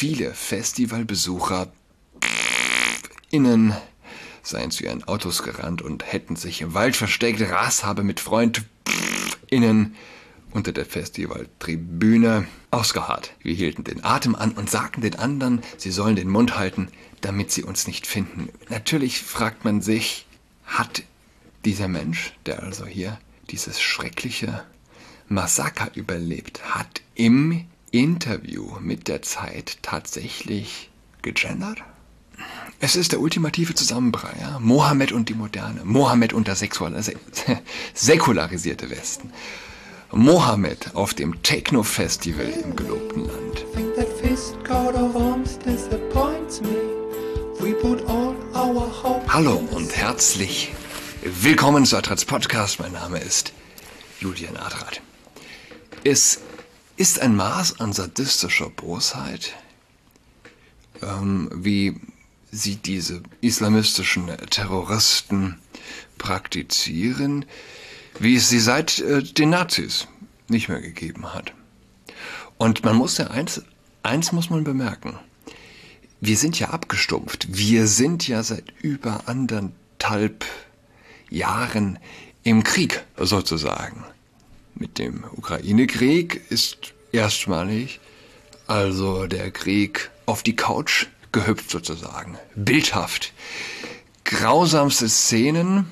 viele Festivalbesucher innen seien zu ihren Autos gerannt und hätten sich im Wald versteckt. Ras habe mit Freund innen unter der Festivaltribüne ausgeharrt. Wir hielten den Atem an und sagten den anderen, sie sollen den Mund halten, damit sie uns nicht finden. Natürlich fragt man sich, hat dieser Mensch, der also hier dieses schreckliche Massaker überlebt, hat im Interview mit der Zeit tatsächlich gegendert? Es ist der ultimative Zusammenprall, ja? Mohammed und die Moderne, Mohammed und der säkularisierte Westen, Mohammed auf dem Techno-Festival im gelobten Land. Hallo und herzlich willkommen zu Adrats Podcast. Mein Name ist Julian Adrat. Es ist ein Maß an sadistischer Bosheit, wie sie diese islamistischen Terroristen praktizieren, wie es sie seit den Nazis nicht mehr gegeben hat. Und man muss ja eins muss man bemerken, wir sind ja abgestumpft, wir sind ja seit über 1,5 Jahren im Krieg sozusagen. Mit dem Ukraine-Krieg ist erstmalig also der Krieg auf die Couch gehüpft sozusagen. Bildhaft. Grausamste Szenen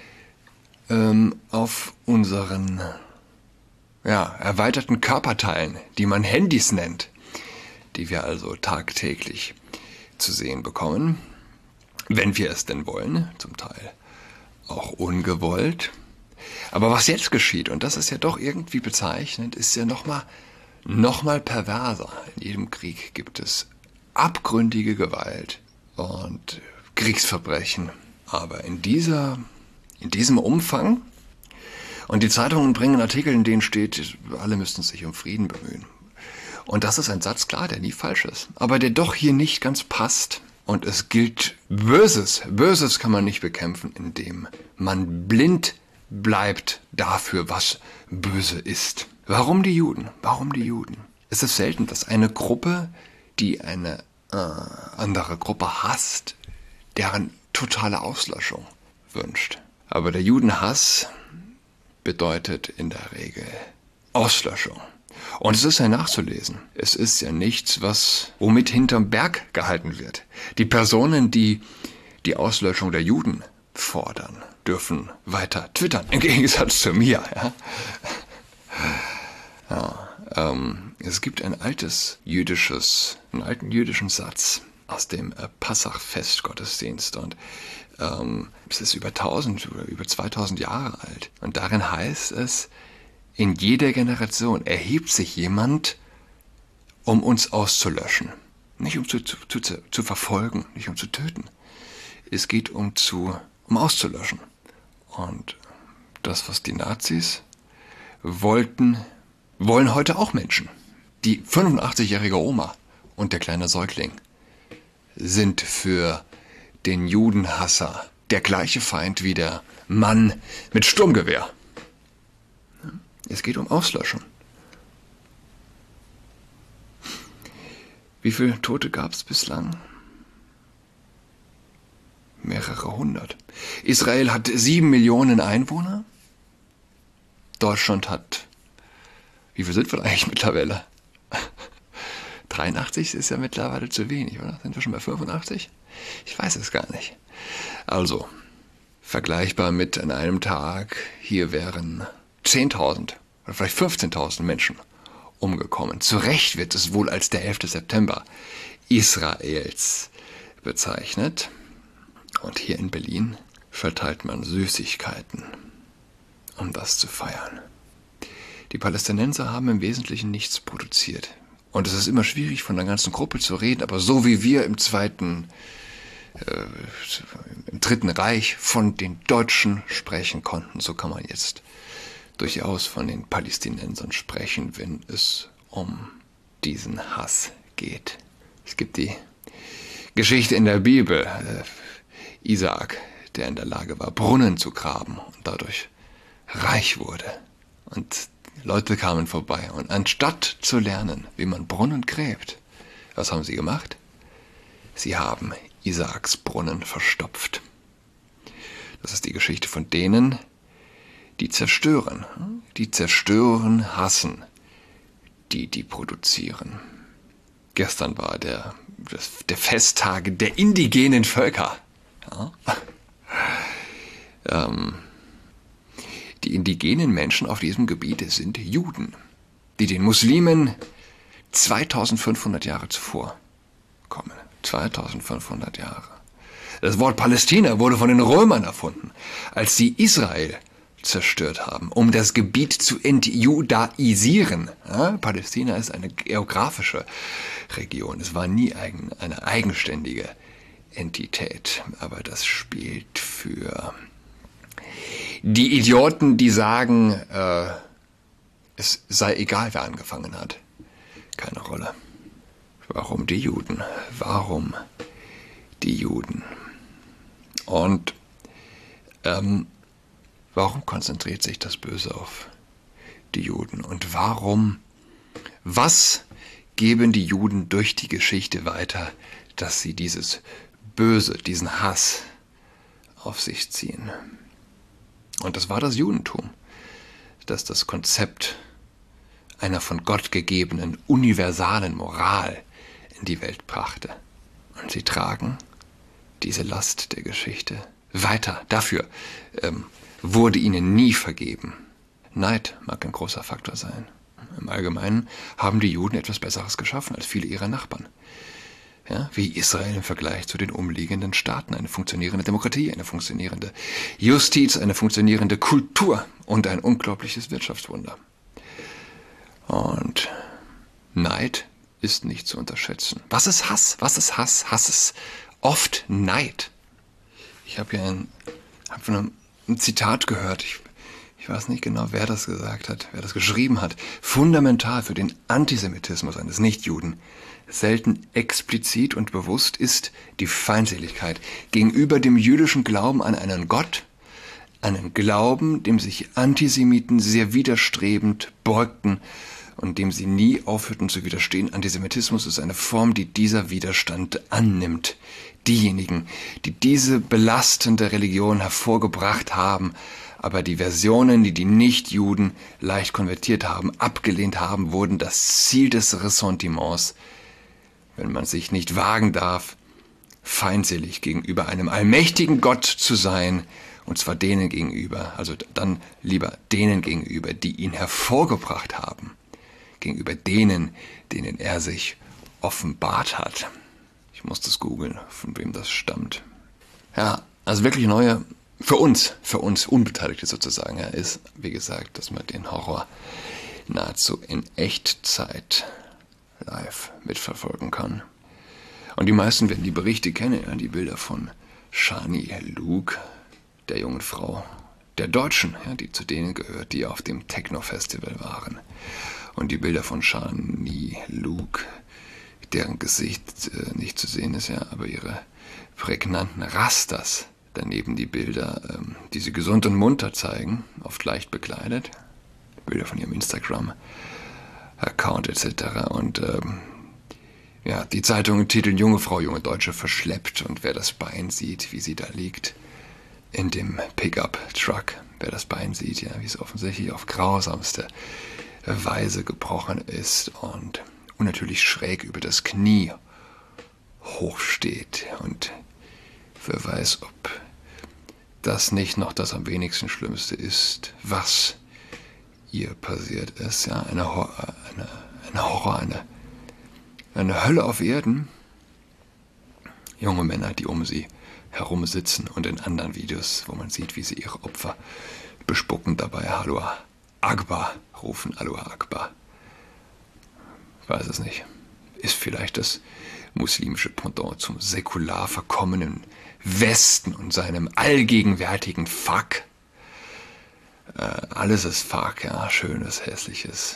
auf unseren erweiterten Körperteilen, die man Handys nennt, die wir also tagtäglich zu sehen bekommen, wenn wir es denn wollen, zum Teil auch ungewollt. Aber was jetzt geschieht, und das ist ja doch irgendwie bezeichnend, ist ja noch mal perverser. In jedem Krieg gibt es abgründige Gewalt und Kriegsverbrechen. Aber in diesem Umfang, und die Zeitungen bringen Artikel, in denen steht, alle müssten sich um Frieden bemühen. Und das ist ein Satz, klar, der nie falsch ist, aber der doch hier nicht ganz passt. Und es gilt Böses. Böses kann man nicht bekämpfen, indem man blind bleibt dafür, was böse ist. Warum die Juden? Warum die Juden? Es ist selten, dass eine Gruppe, die eine andere Gruppe hasst, deren totale Auslöschung wünscht. Aber der Judenhass bedeutet in der Regel Auslöschung. Und es ist ja nachzulesen. Es ist ja nichts, womit hinterm Berg gehalten wird. Die Personen, die die Auslöschung der Juden fordern, dürfen weiter twittern, im Gegensatz zu mir. Es gibt einen alten jüdischen Satz aus dem Passach-Festgottesdienst und es ist über 1000 oder über 2000 Jahre alt. Und darin heißt es, in jeder Generation erhebt sich jemand, um uns auszulöschen. Nicht um zu verfolgen, nicht um zu töten. Es geht um auszulöschen. Und das, was die Nazis wollen heute auch Menschen. Die 85-jährige Oma und der kleine Säugling sind für den Judenhasser der gleiche Feind wie der Mann mit Sturmgewehr. Es geht um Auslöschen. Wie viele Tote gab es bislang? Mehrere hundert. Israel hat 7 Millionen Einwohner. Deutschland hat, wie viel sind wir eigentlich mittlerweile? 83 ist ja mittlerweile zu wenig, oder? Sind wir schon bei 85? Ich weiß es gar nicht. Also, vergleichbar mit an einem Tag, hier wären 10.000 oder vielleicht 15.000 Menschen umgekommen. Zu Recht wird es wohl als der 11. September Israels bezeichnet. Und hier in Berlin verteilt man Süßigkeiten, um das zu feiern. Die Palästinenser haben im Wesentlichen nichts produziert. Und es ist immer schwierig, von der ganzen Gruppe zu reden, aber so wie wir im Dritten Reich von den Deutschen sprechen konnten, so kann man jetzt durchaus von den Palästinensern sprechen, wenn es um diesen Hass geht. Es gibt die Geschichte in der Bibel, Isaak, der in der Lage war, Brunnen zu graben und dadurch reich wurde. Und Leute kamen vorbei und anstatt zu lernen, wie man Brunnen gräbt, Was haben sie gemacht? Sie haben Isaaks Brunnen verstopft. Das ist die Geschichte von denen, die zerstören, hassen, die produzieren. Gestern war der Festtag der indigenen Völker. Ja. Die indigenen Menschen auf diesem Gebiet sind Juden, die den Muslimen 2500 Jahre zuvor kommen. 2500 Jahre. Das Wort Palästina wurde von den Römern erfunden, als sie Israel zerstört haben, um das Gebiet zu entjudaisieren. Ja, Palästina ist eine geografische Region. Es war nie eine eigenständige Entität. Aber das spielt für die Idioten, die sagen, es sei egal, wer angefangen hat, keine Rolle. Warum die Juden? Warum die Juden? Und warum konzentriert sich das Böse auf die Juden? Und was geben die Juden durch die Geschichte weiter, dass sie dieses Böse, diesen Hass auf sich ziehen? Und das war das Judentum, das das Konzept einer von Gott gegebenen universalen Moral in die Welt brachte. Und sie tragen diese Last der Geschichte weiter. Dafür wurde ihnen nie vergeben. Neid mag ein großer Faktor sein. Im Allgemeinen haben die Juden etwas Besseres geschaffen als viele ihrer Nachbarn. Ja, wie Israel im Vergleich zu den umliegenden Staaten. Eine funktionierende Demokratie, eine funktionierende Justiz, eine funktionierende Kultur und ein unglaubliches Wirtschaftswunder. Und Neid ist nicht zu unterschätzen. Was ist Hass? Was ist Hass? Hass ist oft Neid. Ich habe hier ein Zitat gehört. Ich weiß nicht genau, wer das gesagt hat, wer das geschrieben hat. Fundamental für den Antisemitismus eines Nichtjuden, selten explizit und bewusst, ist die Feindseligkeit gegenüber dem jüdischen Glauben an einen Gott, einen Glauben, dem sich Antisemiten sehr widerstrebend beugten und dem sie nie aufhörten zu widerstehen. Antisemitismus ist eine Form, die dieser Widerstand annimmt. Diejenigen, die diese belastende Religion hervorgebracht haben, aber die Versionen, die die Nichtjuden leicht konvertiert haben, abgelehnt haben, wurden das Ziel des Ressentiments, wenn man sich nicht wagen darf, feindselig gegenüber einem allmächtigen Gott zu sein, und zwar denen gegenüber, also dann lieber denen gegenüber, die ihn hervorgebracht haben, gegenüber denen, denen er sich offenbart hat. Ich muss das googeln, von wem das stammt. Ja, also wirklich neue, für uns Unbeteiligte sozusagen, ja, ist, wie gesagt, dass man den Horror nahezu in Echtzeit live mitverfolgen kann. Und die meisten werden die Berichte kennen, ja, die Bilder von Shani Luke, der jungen Frau, der Deutschen, ja, die zu denen gehört, die auf dem Techno-Festival waren. Und die Bilder von Shani Luke, deren Gesicht nicht zu sehen ist, ja, aber ihre prägnanten Rastas. Daneben die Bilder, die sie gesund und munter zeigen, oft leicht bekleidet. Bilder von ihrem Instagram-Account etc. Und ja, die Zeitungen titeln junge Frau, junge Deutsche verschleppt. Und wer das Bein sieht, wie sie da liegt, in dem Pickup-Truck, wer das Bein sieht, ja, wie es offensichtlich auf grausamste Weise gebrochen ist und unnatürlich schräg über das Knie hochsteht. Und wer weiß, ob das nicht noch das am wenigsten Schlimmste ist, was ihr passiert ist. Ja, eine Hölle auf Erden. Junge Männer, die um sie herum sitzen, und in anderen Videos, wo man sieht, wie sie ihre Opfer bespucken, dabei Hallo Akbar rufen, Hallo Akbar. Ich weiß es nicht. Ist vielleicht das muslimische Pendant zum säkular verkommenen Westen und seinem allgegenwärtigen Fuck. Alles ist Fuck, ja, schönes, hässliches.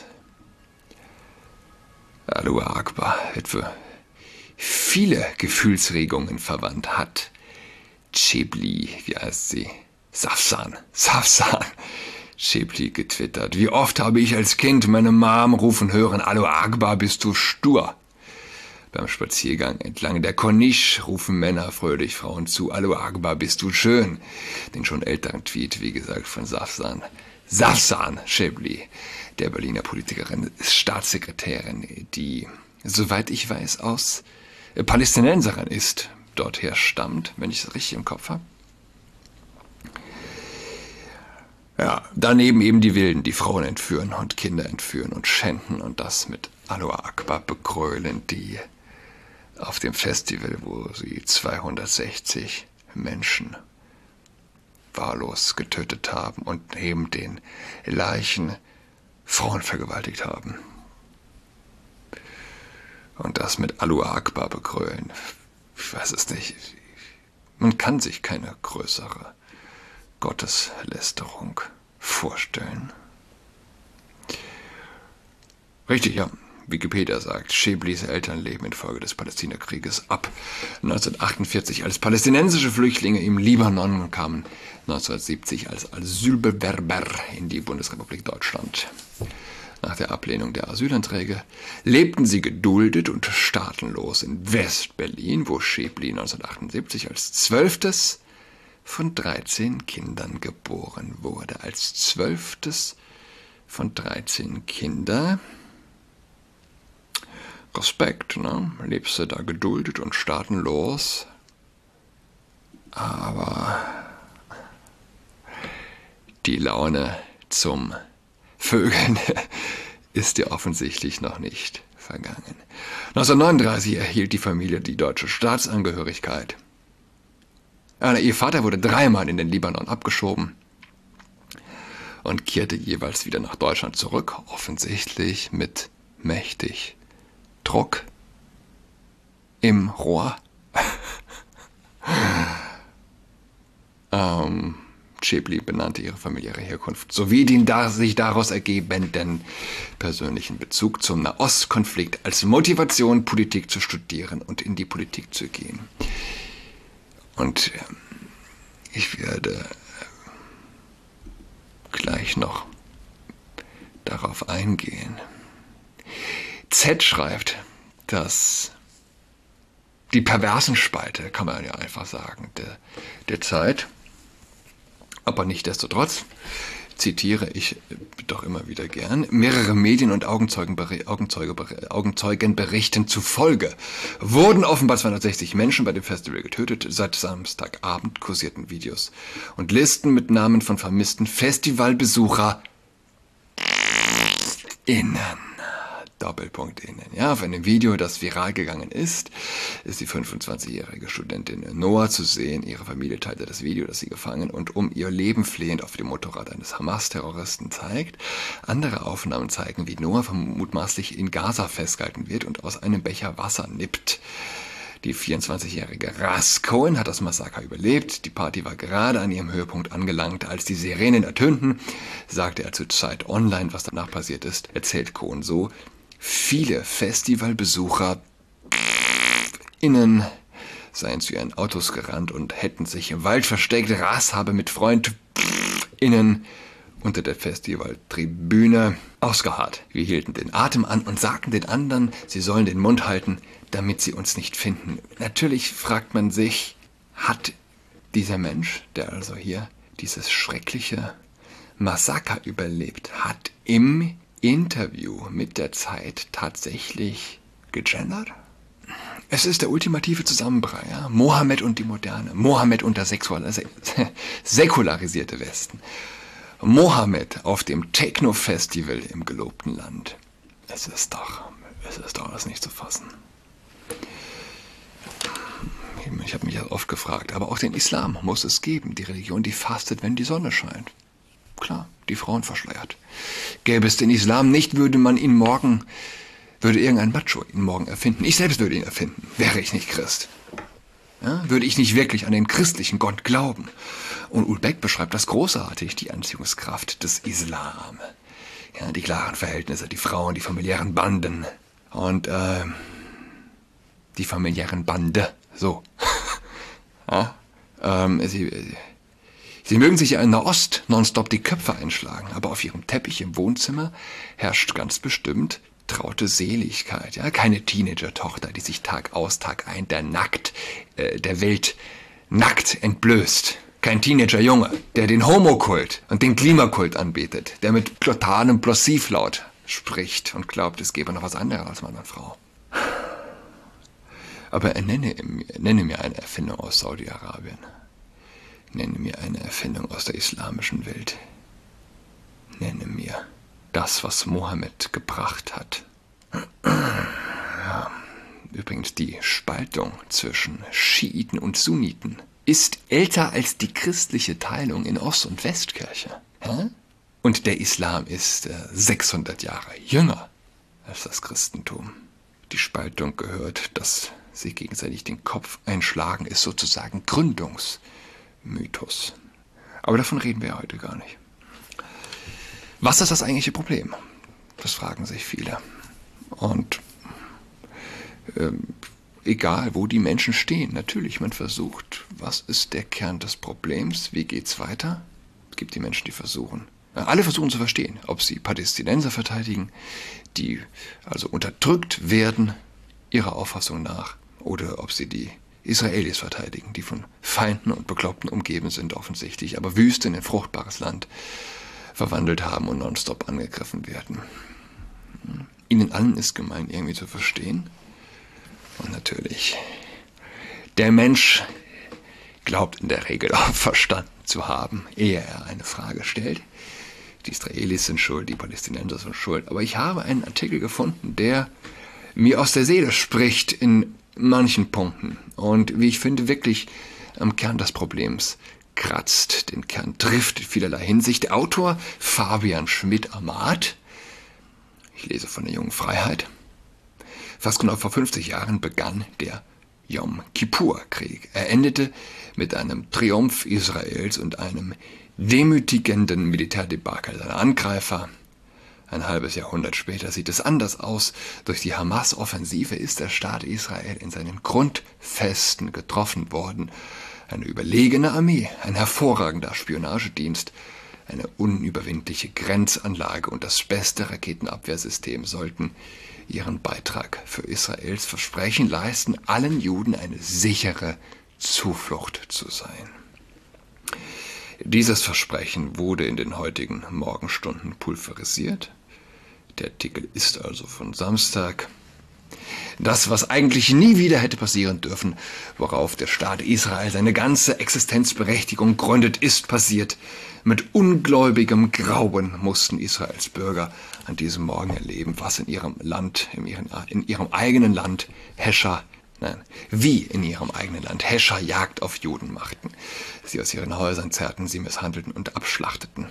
Allahu Akbar wird für viele Gefühlsregungen verwandt, hat Chebli, wie heißt sie? Safsan Chebli getwittert. Wie oft habe ich als Kind meine Mom rufen hören, Allahu Akbar, bist du stur? Beim Spaziergang entlang der Corniche rufen Männer fröhlich Frauen zu, Allahu Akbar, bist du schön. Den schon älteren Tweet, wie gesagt, von Safsan Schäbli, der Berliner Politikerin, Staatssekretärin, die, soweit ich weiß, aus Palästinenserin ist, dorther stammt, wenn ich es richtig im Kopf habe. Ja, daneben eben die Wilden, die Frauen entführen und Kinder entführen und schänden und das mit Allahu Akbar begrölen, die auf dem Festival, wo sie 260 Menschen wahllos getötet haben und neben den Leichen Frauen vergewaltigt haben. Und das mit Allahu Akbar begrölen. Ich weiß es nicht. Man kann sich keine größere Gotteslästerung vorstellen. Richtig, ja. Wikipedia sagt, Schäblis Eltern leben infolge des Palästinakrieges ab 1948 als palästinensische Flüchtlinge im Libanon und kamen 1970 als Asylbewerber in die Bundesrepublik Deutschland. Nach der Ablehnung der Asylanträge lebten sie geduldet und staatenlos in West-Berlin, wo Schäbli 1978 als 12. von 13 Kindern geboren wurde. Als 12. von 13 Kindern. Respekt, ne? Lebst du da geduldet und staatenlos. Aber die Laune zum Vögeln ist dir offensichtlich noch nicht vergangen. 1939 erhielt die Familie die deutsche Staatsangehörigkeit. Ihr Vater wurde 3-mal in den Libanon abgeschoben und kehrte jeweils wieder nach Deutschland zurück, offensichtlich mit mächtig Druck im Rohr. Schäbli benannte ihre familiäre Herkunft sowie den sich daraus ergebenden persönlichen Bezug zum Nahostkonflikt als Motivation, Politik zu studieren und in die Politik zu gehen. Und ich werde gleich noch darauf eingehen. Z schreibt, dass die perversen Spalte, kann man ja einfach sagen, der Zeit, aber nichtsdestotrotz, zitiere ich doch immer wieder gern, mehrere Medien- und Augenzeugenberichten zufolge wurden offenbar 260 Menschen bei dem Festival getötet. Seit Samstagabend kursierten Videos und Listen mit Namen von vermissten FestivalbesucherInnen. Doppelpunkt innen. Ja, auf einem Video, das viral gegangen ist die 25-jährige Studentin Noah zu sehen. Ihre Familie teilte das Video, das sie gefangen und um ihr Leben flehend auf dem Motorrad eines Hamas-Terroristen zeigt. Andere Aufnahmen zeigen, wie Noah mutmaßlich in Gaza festgehalten wird und aus einem Becher Wasser nippt. Die 24-jährige Ras Cohen hat das Massaker überlebt. Die Party war gerade an ihrem Höhepunkt angelangt, als die Sirenen ertönten, sagte er zu Zeit Online. Was danach passiert ist, erzählt Cohen so: Viele Festivalbesucher innen seien zu ihren Autos gerannt und hätten sich im Wald versteckt. Ras habe mit Freund innen unter der Festivaltribüne ausgeharrt. Wir hielten den Atem an und sagten den anderen, sie sollen den Mund halten, damit sie uns nicht finden. Natürlich fragt man sich, hat dieser Mensch, der also hier dieses schreckliche Massaker überlebt hat, im Interview mit der Zeit tatsächlich gegendert? Es ist der ultimative Zusammenprall. Ja? Mohammed und die Moderne. Mohammed und der säkularisierte Westen. Mohammed auf dem Techno-Festival im gelobten Land. Es ist doch alles nicht zu fassen. Ich habe mich ja oft gefragt, aber auch den Islam muss es geben. Die Religion, die fastet, wenn die Sonne scheint. Klar, die Frauen verschleiert. Gäbe es den Islam nicht, würde irgendein Macho ihn morgen erfinden. Ich selbst würde ihn erfinden, wäre ich nicht Christ. Ja, würde ich nicht wirklich an den christlichen Gott glauben. Und Ulbeck beschreibt das großartig, die Anziehungskraft des Islam. Ja, die klaren Verhältnisse, die Frauen, die familiären Banden. Und die familiären Bande, so. Ja, Sie mögen sich ja in Nahost nonstop die Köpfe einschlagen, aber auf ihrem Teppich im Wohnzimmer herrscht ganz bestimmt traute Seligkeit, ja, keine Teenager-Tochter, die sich Tag aus, Tag ein der Welt nackt entblößt. Kein Teenager-Junge, der den Homokult und den Klimakult anbetet, der mit glotalem Plossivlaut spricht und glaubt, es gäbe noch was anderes als Mann und Frau. Aber nenne mir eine Erfindung aus Saudi-Arabien. Nenne mir eine Erfindung aus der islamischen Welt. Nenne mir das, was Mohammed gebracht hat. Ja, übrigens, die Spaltung zwischen Schiiten und Sunniten ist älter als die christliche Teilung in Ost- und Westkirche. Und der Islam ist 600 Jahre jünger als das Christentum. Die Spaltung gehört, dass sich gegenseitig den Kopf einschlagen, ist sozusagen Gründungsmythos. Aber davon reden wir heute gar nicht. Was ist das eigentliche Problem? Das fragen sich viele. Und egal, wo die Menschen stehen, natürlich, man versucht, was ist der Kern des Problems, wie geht's weiter? Es gibt die Menschen, die versuchen. Alle versuchen zu verstehen, ob sie Palästinenser verteidigen, die also unterdrückt werden, ihrer Auffassung nach, oder ob sie die Israelis verteidigen, die von Feinden und Bekloppten umgeben sind, offensichtlich, aber Wüste in ein fruchtbares Land verwandelt haben und nonstop angegriffen werden. Ihnen allen ist gemein, irgendwie zu verstehen. Und natürlich, der Mensch glaubt in der Regel auch verstanden zu haben, ehe er eine Frage stellt. Die Israelis sind schuld, die Palästinenser sind schuld. Aber ich habe einen Artikel gefunden, der mir aus der Seele spricht in manchen Punkten. Und wie ich finde, wirklich am Kern des Problems kratzt, den Kern trifft in vielerlei Hinsicht. Der Autor Fabian Schmidt-Ahmad, ich lese von der Jungen Freiheit, fast genau vor 50 Jahren begann der Yom Kippur-Krieg. Er endete mit einem Triumph Israels und einem demütigenden Militärdebakel seiner Angreifer. Ein halbes Jahrhundert später sieht es anders aus. Durch die Hamas-Offensive ist der Staat Israel in seinen Grundfesten getroffen worden. Eine überlegene Armee, ein hervorragender Spionagedienst, eine unüberwindliche Grenzanlage und das beste Raketenabwehrsystem sollten ihren Beitrag für Israels Versprechen leisten, allen Juden eine sichere Zuflucht zu sein. Dieses Versprechen wurde in den heutigen Morgenstunden pulverisiert. Der Artikel ist also von Samstag. Das, was eigentlich nie wieder hätte passieren dürfen, worauf der Staat Israel seine ganze Existenzberechtigung gründet, ist passiert. Mit ungläubigem Grauen mussten Israels Bürger an diesem Morgen erleben, was in ihrem eigenen Land Häscher Jagd auf Juden machten. Sie aus ihren Häusern zerrten, sie misshandelten und abschlachteten.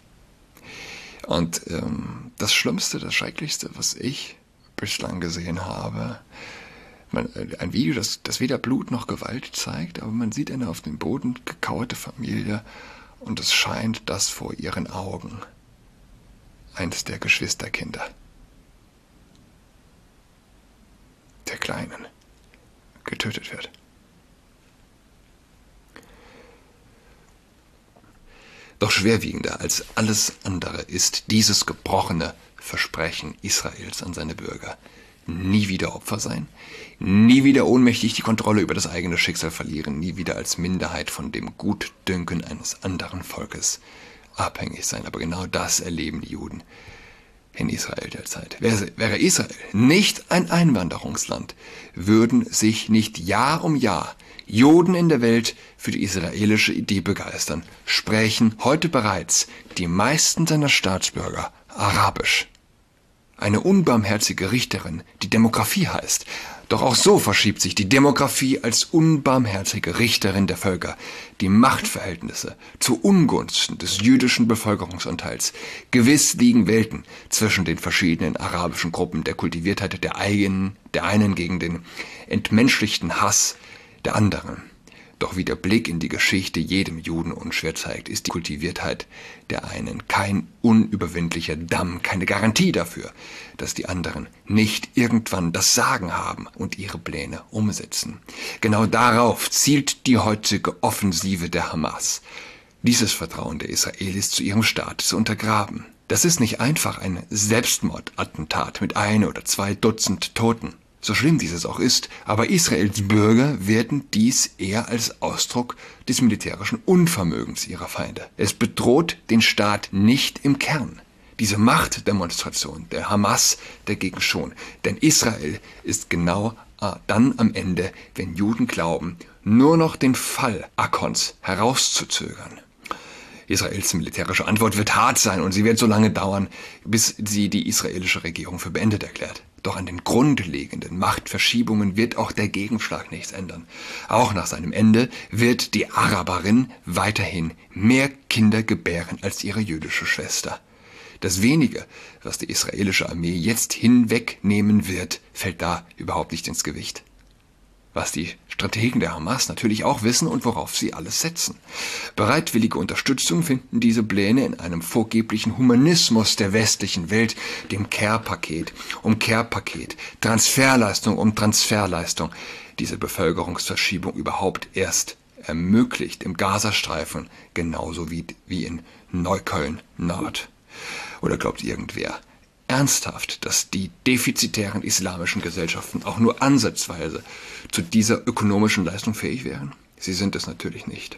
Und das Schlimmste, das Schrecklichste, was ich bislang gesehen habe, ein Video, das weder Blut noch Gewalt zeigt, aber man sieht eine auf dem Boden gekauerte Familie und es scheint, dass vor ihren Augen eines der Geschwisterkinder, der Kleinen, getötet wird. Doch schwerwiegender als alles andere ist dieses gebrochene Versprechen Israels an seine Bürger. Nie wieder Opfer sein, nie wieder ohnmächtig die Kontrolle über das eigene Schicksal verlieren, nie wieder als Minderheit von dem Gutdünken eines anderen Volkes abhängig sein. Aber genau das erleben die Juden in Israel derzeit. Wäre Israel nicht ein Einwanderungsland, würden sich nicht Jahr um Jahr Juden in der Welt für die israelische Idee begeistern, sprechen heute bereits die meisten seiner Staatsbürger Arabisch. Eine unbarmherzige Richterin, die Demografie heißt. Doch auch so verschiebt sich die Demografie als unbarmherzige Richterin der Völker die Machtverhältnisse zu Ungunsten des jüdischen Bevölkerungsanteils. Gewiss liegen Welten zwischen den verschiedenen arabischen Gruppen, der Kultiviertheit der einen gegen den entmenschlichten Hass der anderen. Doch wie der Blick in die Geschichte jedem Juden unschwer zeigt, ist die Kultiviertheit der einen kein unüberwindlicher Damm, keine Garantie dafür, dass die anderen nicht irgendwann das Sagen haben und ihre Pläne umsetzen. Genau darauf zielt die heutige Offensive der Hamas, dieses Vertrauen der Israelis zu ihrem Staat zu untergraben. Das ist nicht einfach ein Selbstmordattentat mit 1 oder 2 Dutzend Toten. So schlimm dieses auch ist, aber Israels Bürger werten dies eher als Ausdruck des militärischen Unvermögens ihrer Feinde. Es bedroht den Staat nicht im Kern. Diese Machtdemonstration der Hamas dagegen schon. Denn Israel ist genau dann am Ende, wenn Juden glauben, nur noch den Fall Akkons herauszuzögern. Israels militärische Antwort wird hart sein und sie wird so lange dauern, bis sie die israelische Regierung für beendet erklärt. Doch an den grundlegenden Machtverschiebungen wird auch der Gegenschlag nichts ändern. Auch nach seinem Ende wird die Araberin weiterhin mehr Kinder gebären als ihre jüdische Schwester. Das Wenige, was die israelische Armee jetzt hinwegnehmen wird, fällt da überhaupt nicht ins Gewicht. Was die Strategen der Hamas natürlich auch wissen und worauf sie alles setzen. Bereitwillige Unterstützung finden diese Pläne in einem vorgeblichen Humanismus der westlichen Welt, dem Care-Paket um Care-Paket, Transferleistung um Transferleistung. Diese Bevölkerungsverschiebung überhaupt erst ermöglicht im Gazastreifen, genauso wie in Neukölln-Nord. Oder glaubt irgendwer ernsthaft, dass die defizitären islamischen Gesellschaften auch nur ansatzweise zu dieser ökonomischen Leistung fähig wären? Sie sind es natürlich nicht.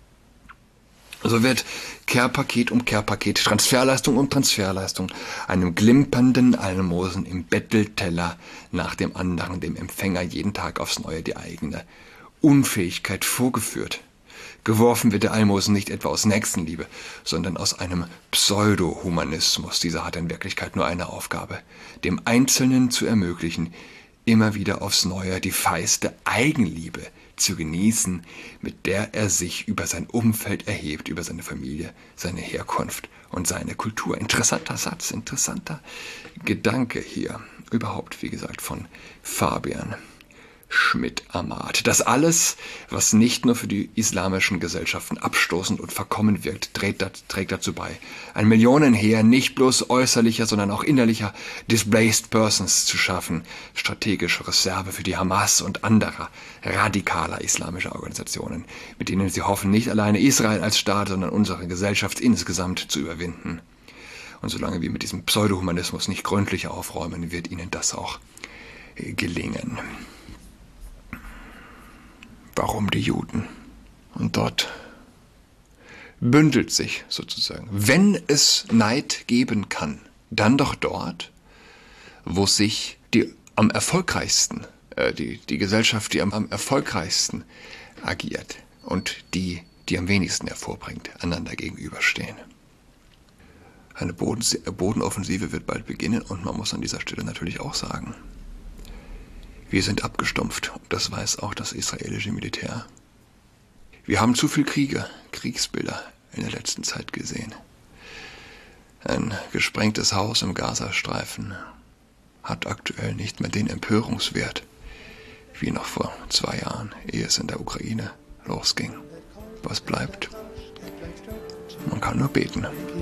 So wird Care-Paket um Care-Paket, Transferleistung um Transferleistung, einem glimpernden Almosen im Bettelteller nach dem anderen dem Empfänger jeden Tag aufs Neue die eigene Unfähigkeit vorgeführt. Geworfen wird der Almosen nicht etwa aus Nächstenliebe, sondern aus einem Pseudo-Humanismus. Dieser hat in Wirklichkeit nur eine Aufgabe, dem Einzelnen zu ermöglichen, immer wieder aufs Neue die feiste Eigenliebe zu genießen, mit der er sich über sein Umfeld erhebt, über seine Familie, seine Herkunft und seine Kultur. Interessanter Satz, interessanter Gedanke hier. Überhaupt, wie gesagt, von Fabian Schmidt-Ahmad. Das alles, was nicht nur für die islamischen Gesellschaften abstoßend und verkommen wirkt, trägt dazu bei, ein Millionenheer nicht bloß äußerlicher, sondern auch innerlicher Displaced Persons zu schaffen, strategische Reserve für die Hamas und anderer radikaler islamischer Organisationen, mit denen sie hoffen, nicht alleine Israel als Staat, sondern unsere Gesellschaft insgesamt zu überwinden. Und solange wir mit diesem Pseudohumanismus nicht gründlich aufräumen, wird ihnen das auch gelingen. Warum die Juden? Und dort bündelt sich sozusagen, wenn es Neid geben kann, dann doch dort, wo sich die am erfolgreichsten, die Gesellschaft, die am erfolgreichsten agiert und die am wenigsten hervorbringt, einander gegenüberstehen. Eine Bodenoffensive wird bald beginnen und man muss an dieser Stelle natürlich auch sagen, wir sind abgestumpft und das weiß auch das israelische Militär. Wir haben zu viel Kriegsbilder in der letzten Zeit gesehen. Ein gesprengtes Haus im Gazastreifen hat aktuell nicht mehr den Empörungswert wie noch vor 2 Jahren, ehe es in der Ukraine losging. Was bleibt? Man kann nur beten.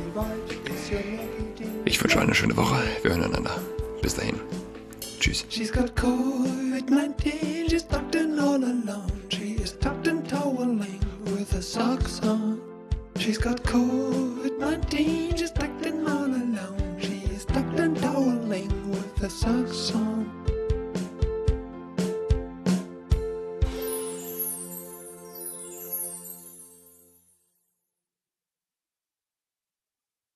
Ich wünsche eine schöne Woche. Wir hören einander. Bis dahin. Tschüss. She's got COVID-19, she's tucked in all alone. She is tucked in toweling with her socks on. She's got COVID-19, she's tucked in all alone. She is tucked in toweling with her socks on.